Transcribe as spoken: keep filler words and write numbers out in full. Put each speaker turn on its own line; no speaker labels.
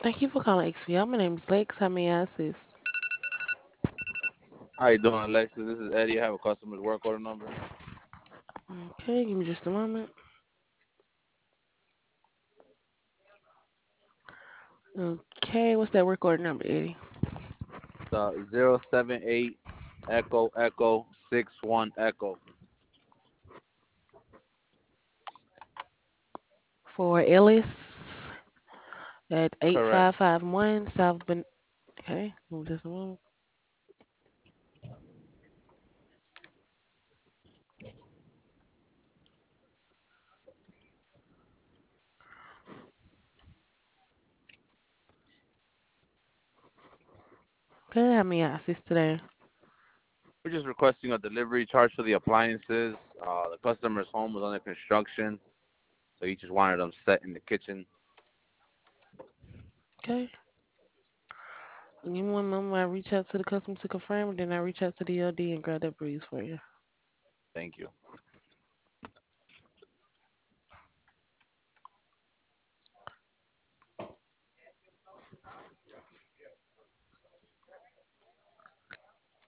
Thank you for calling X P. My name is Lex. How may I assist?
How you doing, Alexis? This is Eddie. I have a customer's work order number.
Okay, give me just a moment. Okay, what's that work order number, Eddie?
The zero seven eight Echo Echo six one Echo.
For Ellis at
Correct.
eight five five one South Ben. Okay, give me just a moment. Okay, how may I assist today?
We're just requesting a delivery charge for the appliances. Uh, the customer's home was under construction, so he just wanted them set in the kitchen.
Okay, give me one moment. I reach out to the customer to confirm, and then I reach out to the L D and grab that breeze for you.
Thank you.